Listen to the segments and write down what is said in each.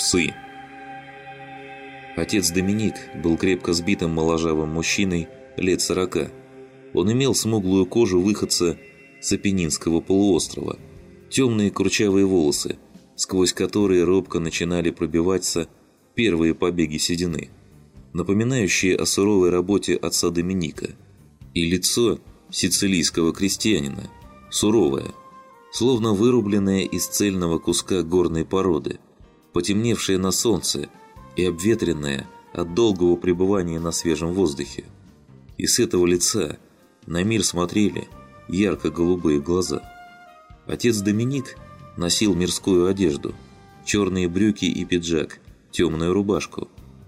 Псы. Отец Доминик был крепко сбитым моложавым мужчиной лет 40. Он имел смуглую кожу выходца с Апеннинского полуострова, темные курчавые волосы, сквозь которые робко начинали пробиваться первые побеги седины, напоминающие о суровой работе отца Доминика, и лицо сицилийского крестьянина, суровое, словно вырубленное из цельного куска горной породы, потемневшее на солнце и обветренное от долгого пребывания на свежем воздухе. И с этого лица на мир смотрели ярко-голубые глаза. Отец Доминик носил мирскую одежду, черные брюки и пиджак, темную рубашку.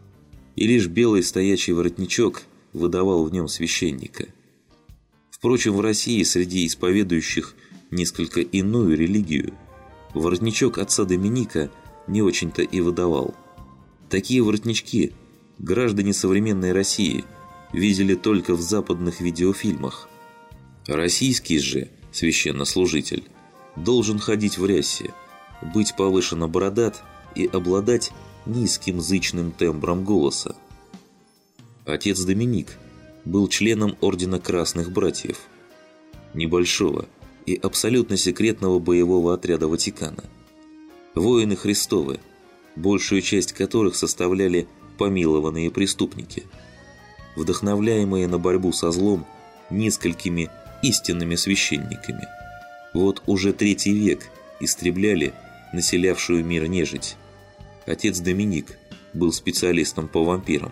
И лишь белый стоячий воротничок выдавал в нем священника. Впрочем, в России среди исповедующих несколько иную религию воротничок отца Доминика не очень-то и выдавал. Такие воротнички граждане современной России видели только в западных видеофильмах. Российский же священнослужитель должен ходить в рясе, быть повышенно бородат и обладать низким зычным тембром голоса. Отец Доминик был членом Ордена Красных Братьев, небольшого и абсолютно секретного боевого отряда Ватикана. Воины Христовы, большую часть которых составляли помилованные преступники, вдохновляемые на борьбу со злом несколькими истинными священниками. Вот уже 3-й век истребляли населявшую мир нежить. Отец Доминик был специалистом по вампирам.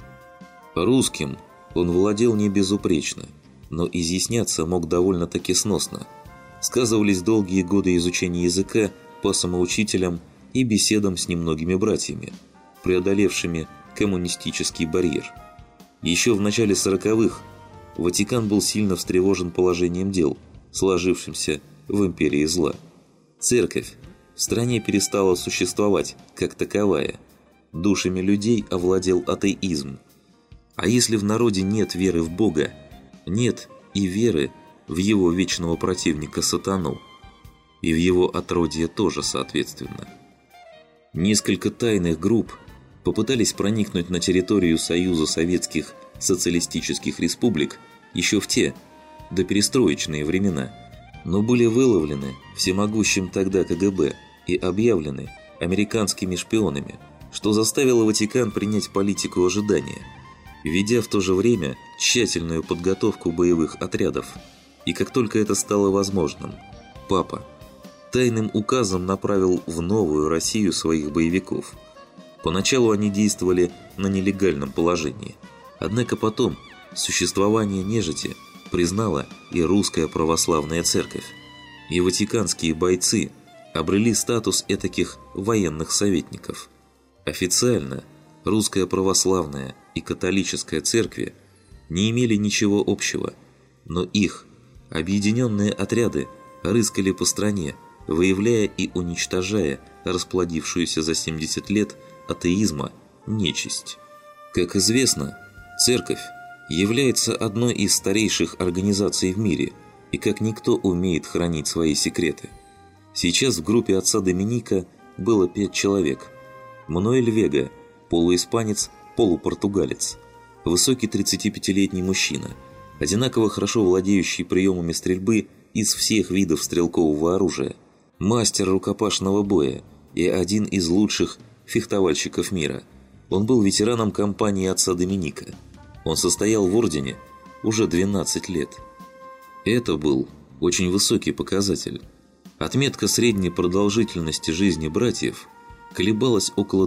Русским он владел не безупречно, но изъясняться мог довольно-таки сносно. Сказывались долгие годы изучения языка по самоучителям и беседам с немногими братьями, преодолевшими коммунистический барьер. Еще в начале 40-х Ватикан был сильно встревожен положением дел, сложившимся в империи зла. Церковь в стране перестала существовать как таковая. Душами людей овладел атеизм. А если в народе нет веры в Бога, нет и веры в его вечного противника сатану, и в его отродье тоже соответственно. Несколько тайных групп попытались проникнуть на территорию Союза Советских Социалистических Республик еще в те доперестроечные времена, но были выловлены всемогущим тогда КГБ и объявлены американскими шпионами, что заставило Ватикан принять политику ожидания, ведя в то же время тщательную подготовку боевых отрядов. И как только это стало возможным, Папа тайным указом направил в новую Россию своих боевиков. Поначалу они действовали на нелегальном положении, однако потом существование нежити признала и Русская Православная Церковь, и ватиканские бойцы обрели статус этаких военных советников. Официально Русская Православная и Католическая Церкви не имели ничего общего, но их объединенные отряды рыскали по стране, выявляя и уничтожая расплодившуюся за 70 лет атеизма нечисть. Как известно, Церковь является одной из старейших организаций в мире и как никто умеет хранить свои секреты. Сейчас в группе отца Доминика было 5 человек. Мануэль Вега, полуиспанец, полупортугалец, высокий 35-летний мужчина, одинаково хорошо владеющий приемами стрельбы из всех видов стрелкового оружия, мастер рукопашного боя и один из лучших фехтовальщиков мира. Он был ветераном кампании отца Доминика. Он состоял в ордене уже 12 лет. Это был очень высокий показатель. Отметка средней продолжительности жизни братьев колебалась около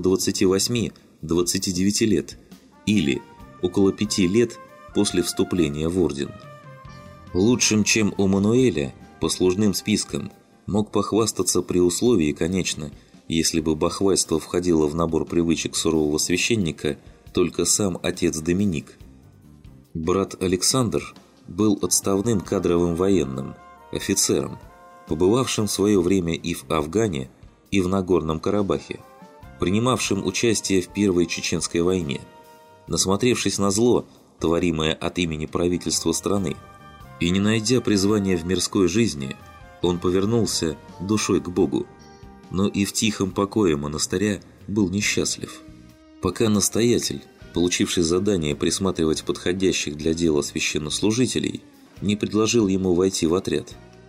28-29 лет или около 5 лет после вступления в орден. Лучшим, чем у Мануэля, послужным списком мог похвастаться при условии, конечно, если бы бахвальство входило в набор привычек сурового священника, только сам отец Доминик. Брат Александр был отставным кадровым военным, офицером, побывавшим в свое время и в Афгане, и в Нагорном Карабахе, принимавшим участие в Первой Чеченской войне, насмотревшись на зло, творимое от имени правительства страны, и не найдя призвания в мирской жизни, он повернулся душой к Богу, но и в тихом покое монастыря был несчастлив. Пока настоятель, получивший задание присматривать подходящих для дела священнослужителей, не предложил ему войти в отряд.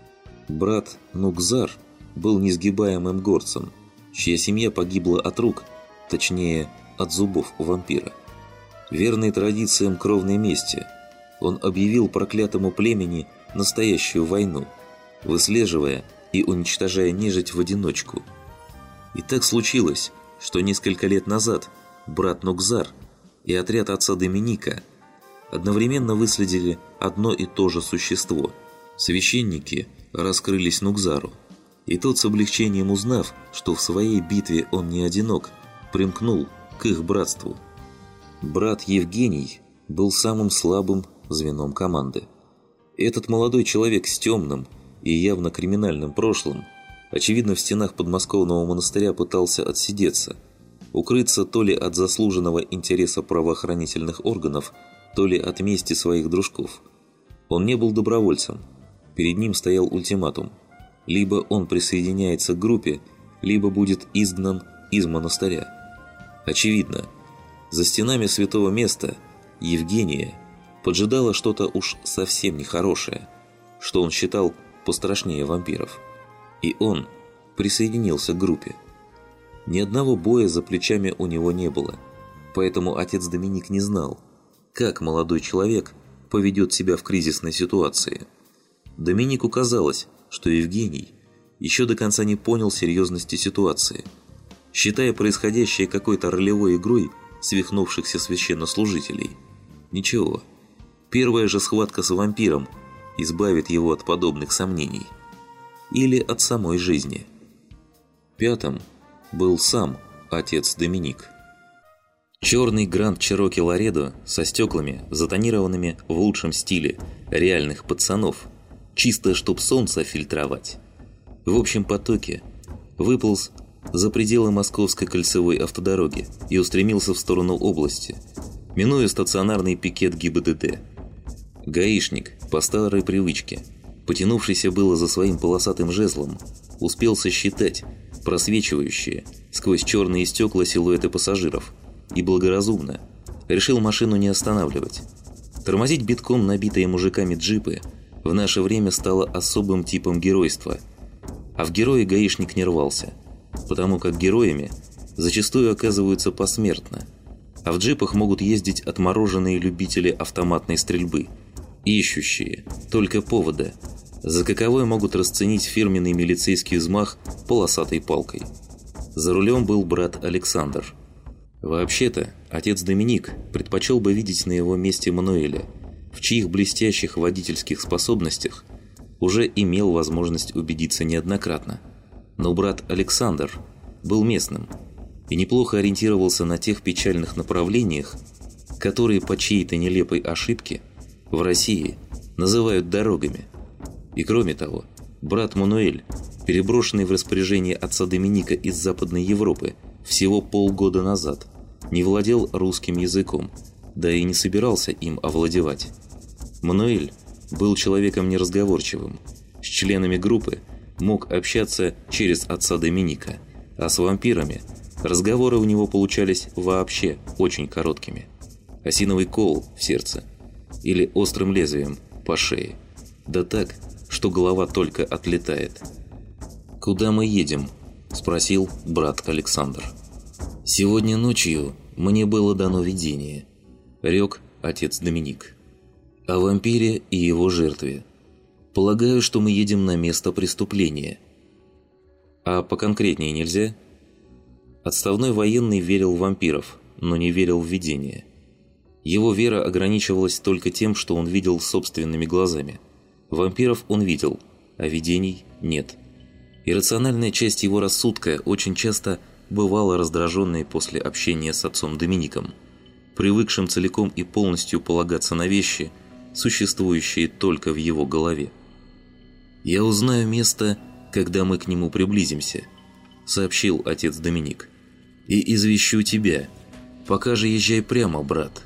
Брат Нукзар был несгибаемым горцем, чья семья погибла от рук, точнее, от зубов вампира. Верный традициям кровной мести, он объявил проклятому племени настоящую войну, выслеживая и уничтожая нежить в одиночку. И так случилось, что несколько лет назад брат Нукзар и отряд отца Доминика одновременно выследили одно и то же существо. Священники раскрылись Нукзару, и тот, с облегчением узнав, что в своей битве он не одинок, примкнул к их братству. Брат Евгений был самым слабым звеном команды. Этот молодой человек с темным и явно криминальным прошлым, очевидно, в стенах подмосковного монастыря пытался отсидеться, укрыться то ли от заслуженного интереса правоохранительных органов, то ли от мести своих дружков. Он не был добровольцем. Перед ним стоял ультиматум. Либо он присоединяется к группе, либо будет изгнан из монастыря. Очевидно, за стенами святого места Евгения поджидало что-то уж совсем нехорошее, что он считал пострашнее вампиров. И он присоединился к группе. Ни одного боя за плечами у него не было, поэтому отец Доминик не знал, как молодой человек поведет себя в кризисной ситуации. Доминику казалось, что Евгений еще до конца не понял серьезности ситуации, считая происходящее какой-то ролевой игрой свихнувшихся священнослужителей. Ничего, первая же схватка с вампиром избавит его от подобных сомнений. Или от самой жизни. Пятым был сам отец Доминик. Черный Гранд Чероки Ларедо со стеклами, затонированными в лучшем стиле реальных пацанов, чисто чтоб солнце фильтровать, в общем потоке выполз за пределы Московской кольцевой автодороги и устремился в сторону области, минуя стационарный пикет ГИБДД. Гаишник, по старой привычке, потянувшийся было за своим полосатым жезлом, успел сосчитать просвечивающие сквозь черные стекла силуэты пассажиров и благоразумно решил машину не останавливать. Тормозить битком набитые мужиками джипы в наше время стало особым типом геройства, а в герои гаишник не рвался, потому как героями зачастую оказываются посмертно, а в джипах могут ездить отмороженные любители автоматной стрельбы, ищущие только повода, за каковой могут расценить фирменный милицейский взмах полосатой палкой. За рулем был брат Александр. Вообще-то, отец Доминик предпочел бы видеть на его месте Мануэля, в чьих блестящих водительских способностях уже имел возможность убедиться неоднократно. Но брат Александр был местным и неплохо ориентировался на тех печальных направлениях, которые по чьей-то нелепой ошибке в России называют дорогами. И кроме того, брат Мануэль, переброшенный в распоряжение отца Доминика из Западной Европы всего полгода назад, не владел русским языком, да и не собирался им овладевать. Мануэль был человеком неразговорчивым, с членами группы мог общаться через отца Доминика, а с вампирами разговоры у него получались вообще очень короткими. Осиновый кол в сердце или острым лезвием по шее, да так, что голова только отлетает. «Куда мы едем?» – спросил брат Александр. «Сегодня ночью мне было дано видение», – рёк отец Доминик, – «о вампире и его жертве. Полагаю, что мы едем на место преступления». «А поконкретнее нельзя?» Отставной военный верил в вампиров, но не верил в видение. Его вера ограничивалась только тем, что он видел собственными глазами. Вампиров он видел, а видений нет. Иррациональная часть его рассудка очень часто бывала раздраженной после общения с отцом Домиником, привыкшим целиком и полностью полагаться на вещи, существующие только в его голове. «Я узнаю место, когда мы к нему приблизимся», — сообщил отец Доминик. «И извещу тебя. Пока же езжай прямо, брат».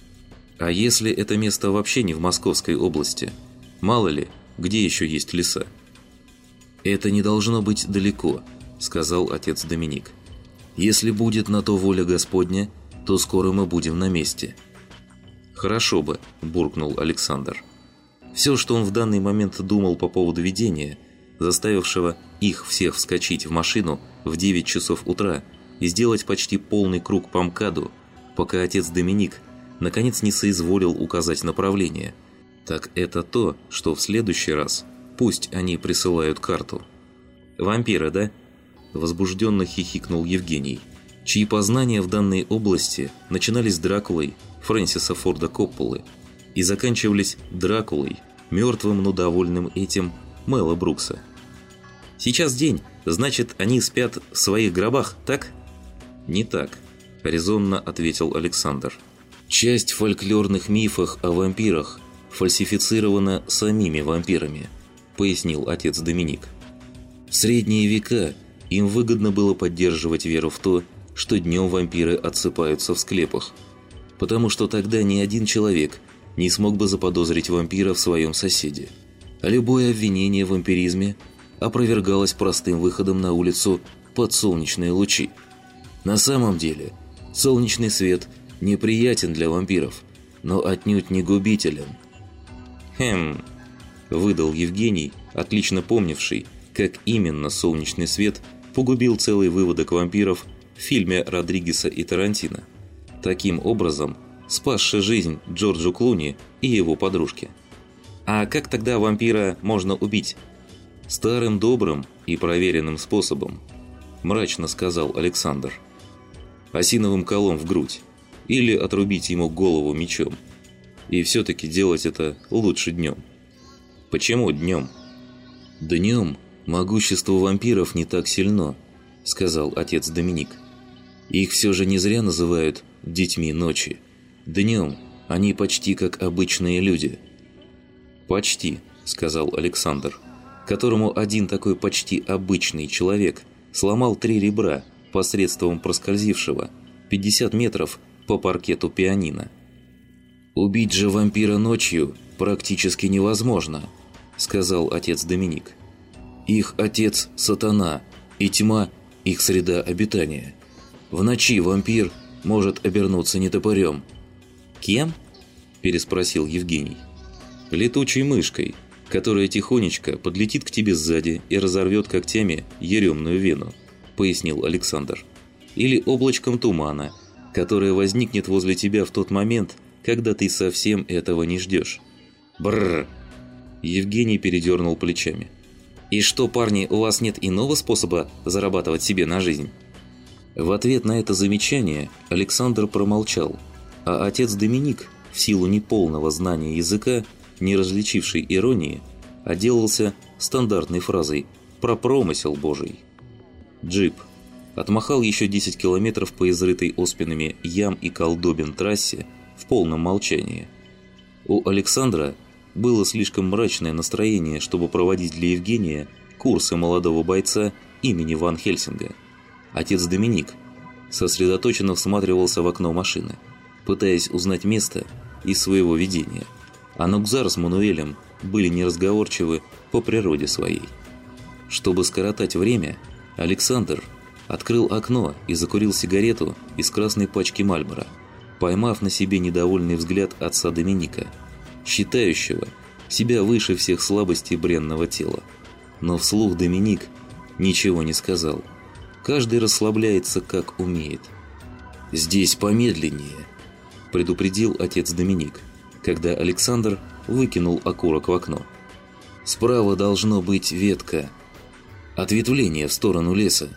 «А если это место вообще не в Московской области? Мало ли, где еще есть леса?» «Это не должно быть далеко», — сказал отец Доминик. Если будет на то воля Господня, то скоро мы будем на месте». «Хорошо бы», – буркнул Александр. Все, что он в данный момент думал по поводу видения, заставившего их всех вскочить в машину в 9 часов утра и сделать почти полный круг по МКАДу, пока отец Доминик наконец не соизволил указать направление, так это то, что в следующий раз пусть они присылают карту. «Вампиры, да?» – возбужденно хихикнул Евгений, чьи познания в данной области начинались с Дракулой Фрэнсиса Форда Копполы и заканчивались Дракулой, мертвым, но довольным этим Мэла Брукса. «Сейчас день, значит, они спят в своих гробах, так?» «Не так», – резонно ответил Александр. «Часть фольклорных мифов о вампирах фальсифицирована самими вампирами», – пояснил отец Доминик. «В средние века им выгодно было поддерживать веру в то, что днем вампиры отсыпаются в склепах, потому что тогда ни один человек не смог бы заподозрить вампира в своем соседе. А любое обвинение в вампиризме опровергалось простым выходом на улицу под солнечные лучи. На самом деле, солнечный свет неприятен для вампиров, но отнюдь не губителен». «Хм», – выдал Евгений, отлично помнивший, как именно солнечный свет погубил целый выводок вампиров в фильме Родригеса и Тарантино, таким образом спасший жизнь Джорджу Клуни и его подружке. «А как тогда вампира можно убить?» «Старым добрым и проверенным способом», – мрачно сказал Александр. «Осиновым колом в грудь или отрубить ему голову мечом. И все-таки делать это лучше днем». «Почему днем?» «Днем могущество вампиров не так сильно», – сказал отец Доминик. «Их все же не зря называют детьми ночи. Днем они почти как обычные люди». «Почти», – сказал Александр, которому один такой почти обычный человек сломал 3 ребра посредством проскользившего 50 метров по паркету пианино. «Убить же вампира ночью практически невозможно», – сказал отец Доминик. «Их отец – сатана, и тьма – их среда обитания. В ночи вампир может обернуться нетопырем». «Кем?» – переспросил Евгений. «Летучей мышкой, которая тихонечко подлетит к тебе сзади и разорвет когтями еремную вену», – пояснил Александр. «Или облачком тумана, которое возникнет возле тебя в тот момент, когда ты совсем этого не ждешь». «Бррр!» – Евгений передернул плечами. «И что, парни, у вас нет иного способа зарабатывать себе на жизнь?» В ответ на это замечание Александр промолчал, а отец Доминик, в силу неполного знания языка, не различивший иронии, отделался стандартной фразой про промысел Божий. Джип отмахал еще 10 километров по изрытой оспинами ям и колдобин трассе в полном молчании. У Александра было слишком мрачное настроение, чтобы проводить для Евгения курсы молодого бойца имени Ван Хельсинга. Отец Доминик сосредоточенно всматривался в окно машины, пытаясь узнать место из своего видения, а Нукзар с Мануэлем были неразговорчивы по природе своей. Чтобы скоротать время, Александр открыл окно и закурил сигарету из красной пачки Мальборо, поймав на себе недовольный взгляд отца Доминика, считающего себя выше всех слабостей бренного тела. Но вслух Доминик ничего не сказал. Каждый расслабляется, как умеет. «Здесь помедленнее», – предупредил отец Доминик, когда Александр выкинул окурок в окно. «Справа должно быть ветка. Ответвление в сторону леса».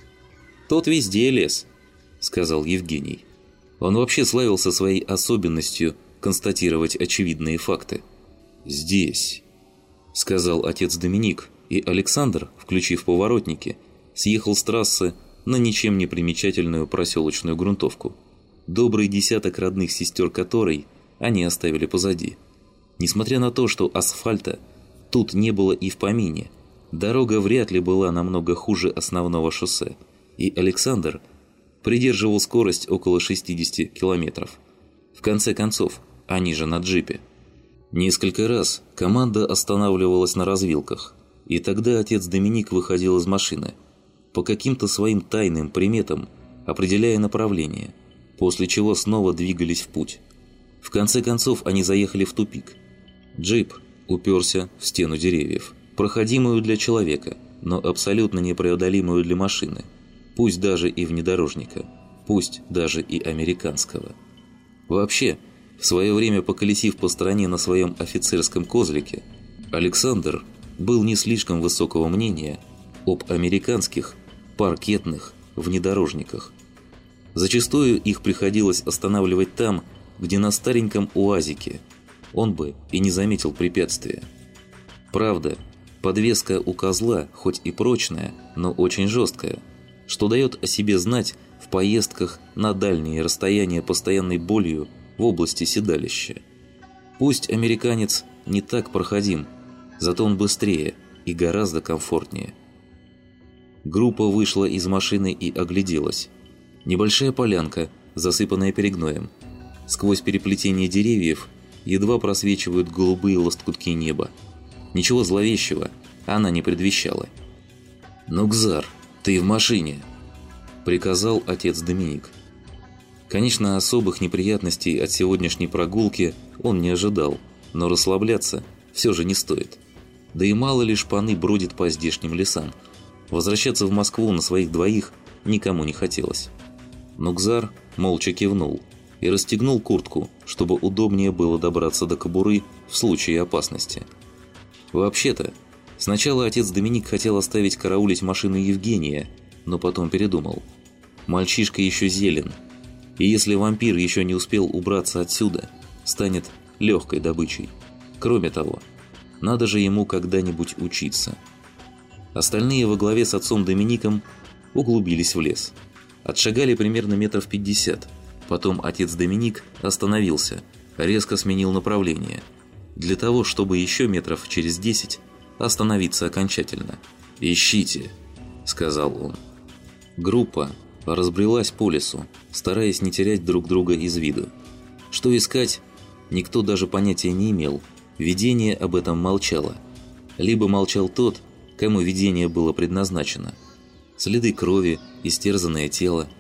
«Тут везде лес», – сказал Евгений. Он вообще славился своей особенностью констатировать очевидные факты. «Здесь», – сказал отец Доминик, и Александр, включив поворотники, съехал с трассы на ничем не примечательную проселочную грунтовку, добрый десяток родных сестер которой они оставили позади. Несмотря на то, что асфальта тут не было и в помине, дорога вряд ли была намного хуже основного шоссе, и Александр придерживал скорость около 60 километров. В конце концов, они же на джипе. Несколько раз команда останавливалась на развилках, и тогда отец Доминик выходил из машины. По каким-то своим тайным приметам определяя направление, после чего снова двигались в путь. В конце концов они заехали в тупик. Джип уперся в стену деревьев, проходимую для человека, но абсолютно непреодолимую для машины, пусть даже и внедорожника, пусть даже и американского. Вообще, в свое время поколесив по стране на своем офицерском козлике, Александр был не слишком высокого мнения об американских паркетных внедорожниках. Зачастую их приходилось останавливать там, где на стареньком УАЗике он бы и не заметил препятствия. Правда, подвеска у козла хоть и прочная, но очень жесткая, что дает о себе знать в поездках на дальние расстояния постоянной болью в области седалища. Пусть американец не так проходим, зато он быстрее и гораздо комфортнее. Группа вышла из машины и огляделась. Небольшая полянка, засыпанная перегноем. Сквозь переплетение деревьев едва просвечивают голубые лоскутки неба. Ничего зловещего она не предвещала. «Нукзар, ты в машине!» – приказал отец Доминик. Конечно, особых неприятностей от сегодняшней прогулки он не ожидал, но расслабляться все же не стоит. Да и мало ли шпаны бродит по здешним лесам. Возвращаться в Москву на своих двоих никому не хотелось. Нукзар молча кивнул и расстегнул куртку, чтобы удобнее было добраться до кобуры в случае опасности. Вообще-то, сначала отец Доминик хотел оставить караулить машину Евгения, но потом передумал. Мальчишка еще зелен, и если вампир еще не успел убраться отсюда, станет легкой добычей. Кроме того, надо же ему когда-нибудь учиться. Остальные во главе с отцом Домиником углубились в лес. Отшагали примерно метров 50. Потом отец Доминик остановился, резко сменил направление, для того, чтобы еще метров через 10 остановиться окончательно. «Ищите», — сказал он. Группа разбрелась по лесу, стараясь не терять друг друга из виду. Что искать, никто даже понятия не имел. Видение об этом молчало. Либо молчал тот, кому видение было предназначено. Следы крови, истерзанное тело.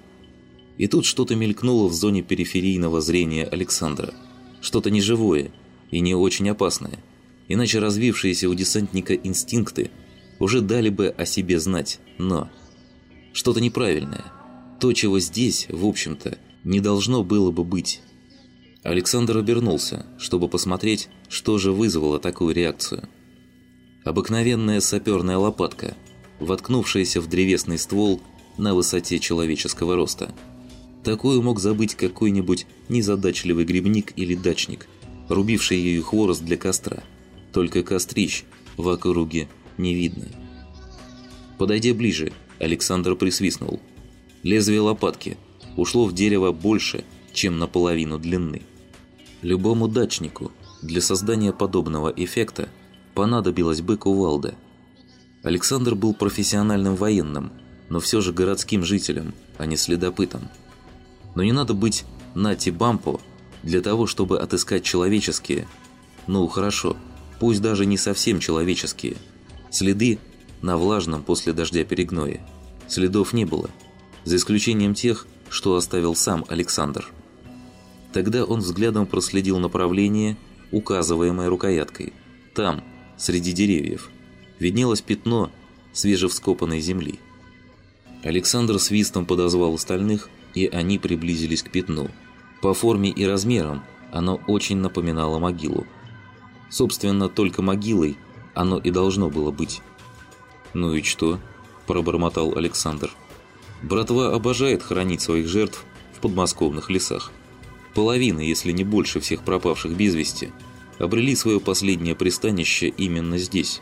И тут что-то мелькнуло в зоне периферийного зрения Александра. Что-то неживое и не очень опасное. Иначе развившиеся у десантника инстинкты уже дали бы о себе знать. Но что-то неправильное. То, чего здесь, в общем-то, не должно было бы быть. Александр обернулся, чтобы посмотреть, что же вызвало такую реакцию. Обыкновенная саперная лопатка, воткнувшаяся в древесный ствол на высоте человеческого роста. Такую мог забыть какой-нибудь незадачливый грибник или дачник, рубивший ею хворост для костра. Только кострищ в округе не видно. Подойдя ближе, Александр присвистнул. Лезвие лопатки ушло в дерево больше, чем наполовину длины. Любому дачнику для создания подобного эффекта понадобилась бы кувалда. Александр был профессиональным военным, но все же городским жителем, а не следопытом. Но не надо быть Нати Бампо для того, чтобы отыскать человеческие, ну хорошо, пусть даже не совсем человеческие, следы на влажном после дождя перегное. Следов не было, за исключением тех, что оставил сам Александр. Тогда он взглядом проследил направление, указываемое рукояткой. Там, среди деревьев, виднелось пятно свежевскопанной земли. Александр свистом подозвал остальных, и они приблизились к пятну. По форме и размерам оно очень напоминало могилу. Собственно, только могилой оно и должно было быть. «Ну и что?» – пробормотал Александр. «Братва обожает хоронить своих жертв в подмосковных лесах. Половина, если не больше всех пропавших без вести, обрели свое последнее пристанище именно здесь.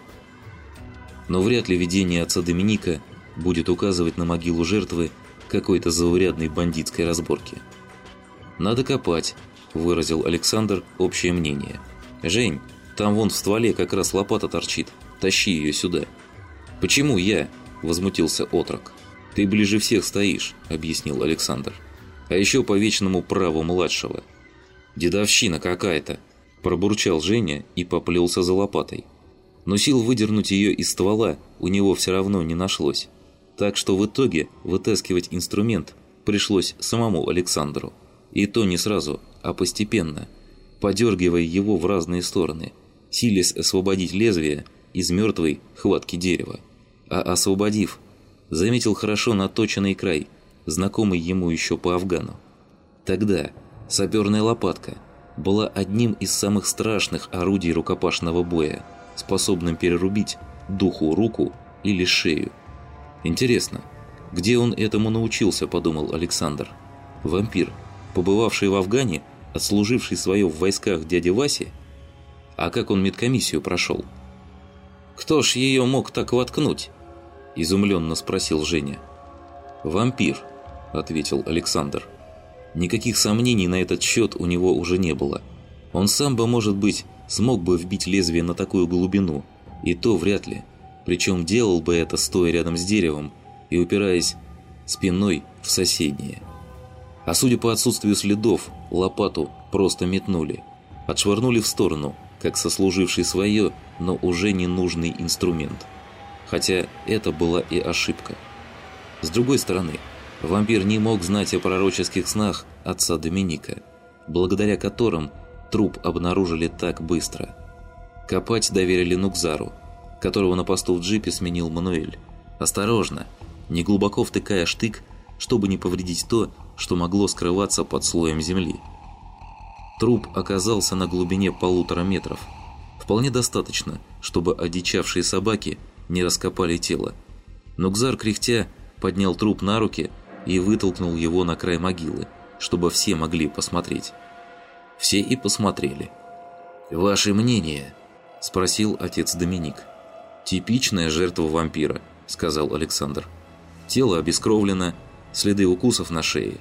Но вряд ли видение отца Доминика будет указывать на могилу жертвы какой-то заурядной бандитской разборки». «Надо копать», – выразил Александр общее мнение. «Жень, там вон в стволе как раз лопата торчит, тащи ее сюда». «Почему я?» – возмутился отрок. «Ты ближе всех стоишь», – объяснил Александр. «А еще по вечному праву младшего». «Дедовщина какая-то», – пробурчал Женя и поплелся за лопатой. Но сил выдернуть ее из ствола у него все равно не нашлось. Так что в итоге вытаскивать инструмент пришлось самому Александру. И то не сразу, а постепенно, подергивая его в разные стороны, силясь освободить лезвие из мертвой хватки дерева. А освободив, заметил хорошо наточенный край, знакомый ему еще по Афгану. Тогда саперная лопатка была одним из самых страшных орудий рукопашного боя, способным перерубить духу руку или шею. Интересно, где он этому научился, подумал Александр. Вампир, побывавший в Афгане, отслуживший свое в войсках дяди Васи? А как он медкомиссию прошел? «Кто ж ее мог так воткнуть?» – изумленно спросил Женя. «Вампир», – ответил Александр. Никаких сомнений на этот счет у него уже не было. Он сам бы, может быть, смог бы вбить лезвие на такую глубину, и то вряд ли. Причем делал бы это, стоя рядом с деревом и упираясь спиной в соседнее. А судя по отсутствию следов, лопату просто метнули. Отшвырнули в сторону, как сослуживший свое, но уже ненужный инструмент. Хотя это была и ошибка. С другой стороны, вампир не мог знать о пророческих снах отца Доминика, благодаря которым труп обнаружили так быстро. Копать доверили Нукзару, которого на посту в джипе сменил Мануэль. Осторожно, не глубоко втыкая штык, чтобы не повредить то, что могло скрываться под слоем земли. Труп оказался на глубине 1,5 метров. Вполне достаточно, чтобы одичавшие собаки не раскопали тело. Нукзар, кряхтя, поднял труп на руки и вытолкнул его на край могилы, чтобы все могли посмотреть. Все и посмотрели. «Ваше мнение?» – спросил отец Доминик. «Типичная жертва вампира», – сказал Александр. «Тело обескровлено, следы укусов на шее».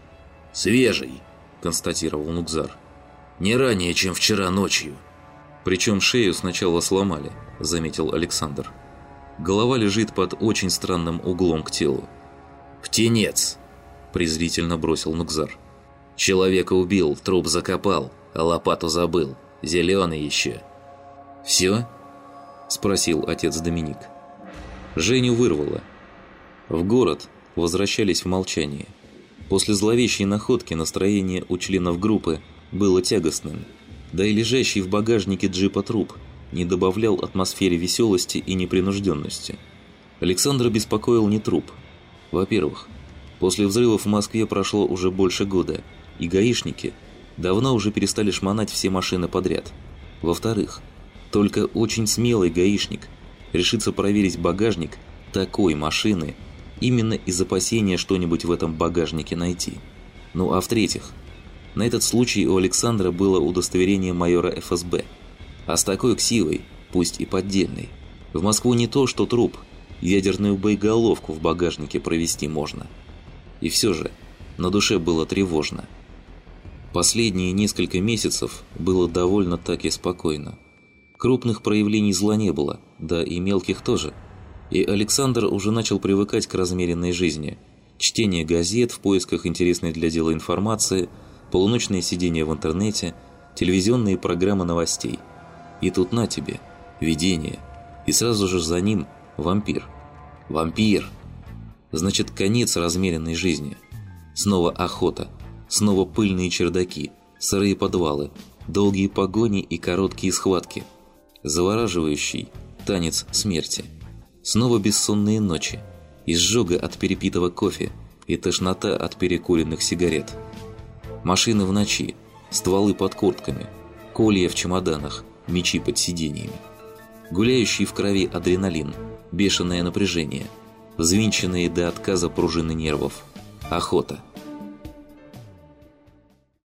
«Свежий», – констатировал Нукзар. «Не ранее, чем вчера ночью». «Причем шею сначала сломали», – заметил Александр. «Голова лежит под очень странным углом к телу». «Птенец!» – презрительно бросил Нукзар. «Человека убил, труп закопал, а лопату забыл. Зеленый еще». «Все?» – спросил отец Доминик. Женю вырвало. В город возвращались в молчании. После зловещей находки настроение у членов группы было тягостным, да и лежащий в багажнике джипа труп не добавлял атмосфере веселости и непринужденности. Александра беспокоил не труп. Во-первых, после взрывов в Москве прошло уже больше года, и гаишники давно уже перестали шмонать все машины подряд. Во-вторых, только очень смелый гаишник решится проверить багажник такой машины именно из опасения что-нибудь в этом багажнике найти. Ну а в-третьих, на этот случай у Александра было удостоверение майора ФСБ. А с такой ксивой, пусть и поддельной, в Москву не то что труп, ядерную боеголовку в багажнике провести можно. И все же на душе было тревожно. Последние несколько месяцев было довольно-таки спокойно. Крупных проявлений зла не было, да и мелких тоже. И Александр уже начал привыкать к размеренной жизни. Чтение газет в поисках интересной для дела информации, полуночные сидения в интернете, телевизионные программы новостей. И тут на тебе, видение, и сразу же за ним вампир. Вампир! Значит, конец размеренной жизни. Снова охота, снова пыльные чердаки, сырые подвалы, долгие погони и короткие схватки. Завораживающий танец смерти. Снова бессонные ночи, изжога от перепитого кофе и тошнота от перекуренных сигарет. Машины в ночи, стволы под куртками, колья в чемоданах, мечи под сиденьями. Гуляющий в крови адреналин, бешеное напряжение, взвинченные до отказа пружины нервов. Охота.